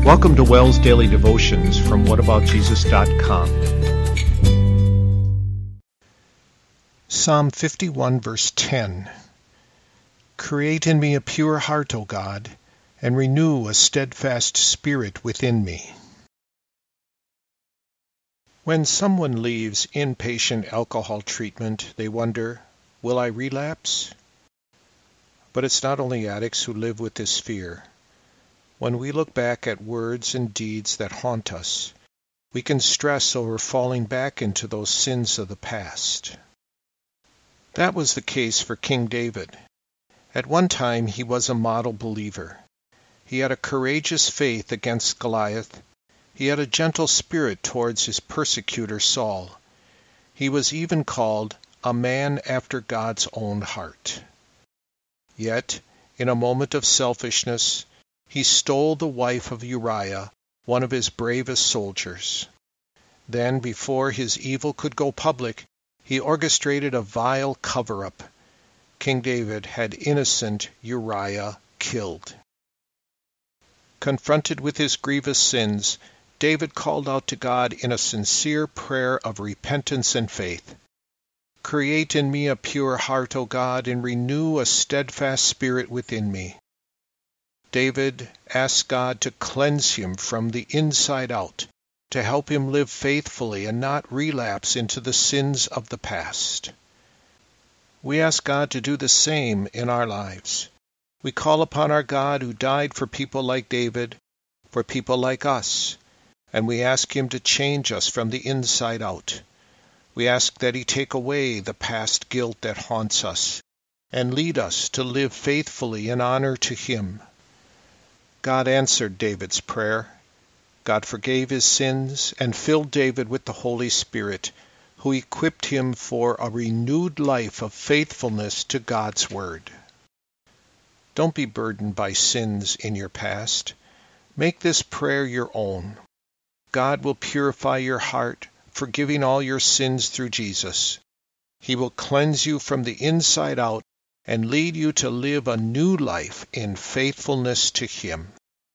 Welcome to Wells Daily Devotions from whataboutjesus.com. Psalm 51, verse 10. Create in me a pure heart, O God, and renew a steadfast spirit within me. When someone leaves inpatient alcohol treatment, they wonder, will I relapse? But it's not only addicts who live with this fear. When we look back at words and deeds that haunt us, we can stress over falling back into those sins of the past. That was the case for King David. At one time he was a model believer. He had a courageous faith against Goliath. He had a gentle spirit towards his persecutor Saul. He was even called a man after God's own heart. Yet, in a moment of selfishness, he stole the wife of Uriah, one of his bravest soldiers. Then, before his evil could go public, he orchestrated a vile cover-up. King David had innocent Uriah killed. Confronted with his grievous sins, David called out to God in a sincere prayer of repentance and faith. Create in me a pure heart, O God, and renew a steadfast spirit within me. David asked God to cleanse him from the inside out, to help him live faithfully and not relapse into the sins of the past. We ask God to do the same in our lives. We call upon our God who died for people like David, for people like us, and we ask him to change us from the inside out. We ask that he take away the past guilt that haunts us and lead us to live faithfully in honor to him. God answered David's prayer. God forgave his sins and filled David with the Holy Spirit, who equipped him for a renewed life of faithfulness to God's Word. Don't be burdened by sins in your past. Make this prayer your own. God will purify your heart, forgiving all your sins through Jesus. He will cleanse you from the inside out and lead you to live a new life in faithfulness to him.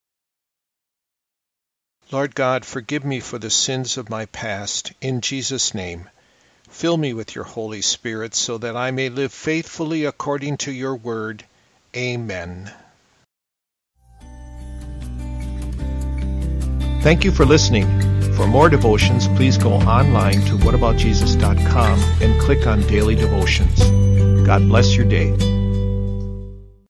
Lord God, forgive me for the sins of my past, in Jesus' name. Fill me with your Holy Spirit so that I may live faithfully according to your word. Amen. Thank you for listening. For more devotions, please go online to whataboutjesus.com and click on Daily Devotions. God bless your day.